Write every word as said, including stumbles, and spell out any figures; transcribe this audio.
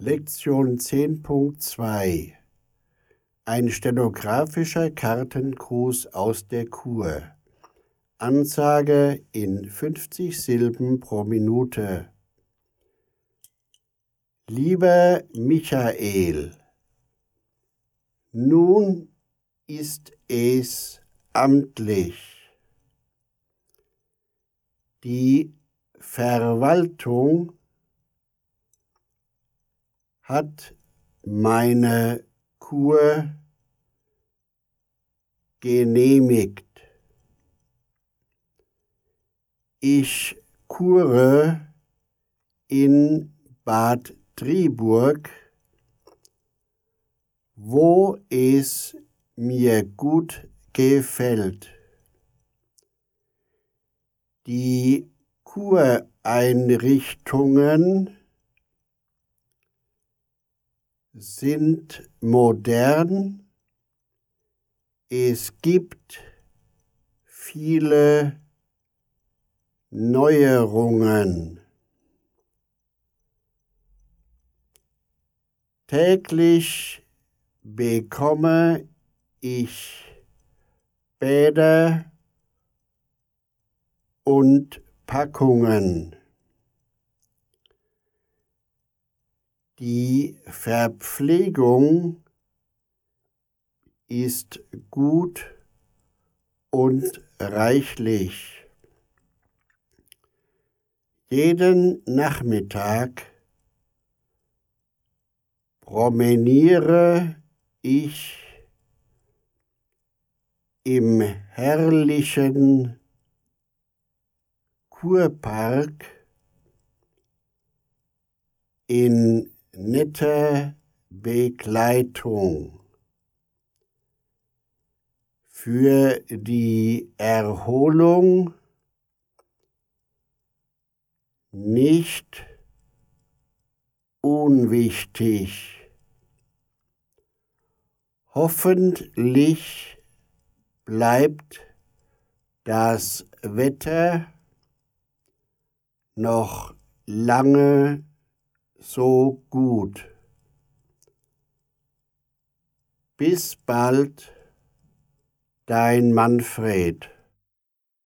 Lektion zehn Punkt zwei. Ein stenografischer Kartengruß aus der Kur. Ansage in fünfzig Silben pro Minute. Lieber Michael, nun ist es amtlich. Die Verwaltung hat meine Kur genehmigt. Ich kure in Bad Triburg, wo es mir gut gefällt. Die Kureinrichtungen sind modern. Es gibt viele Neuerungen. Täglich bekomme ich Bäder und Packungen. Die Verpflegung ist gut und reichlich. Jeden Nachmittag promeniere ich im herrlichen Kurpark in netter Begleitung. Für die Erholung nicht unwichtig. Hoffentlich bleibt das Wetter noch lange so gut. Bis bald, dein Manfred.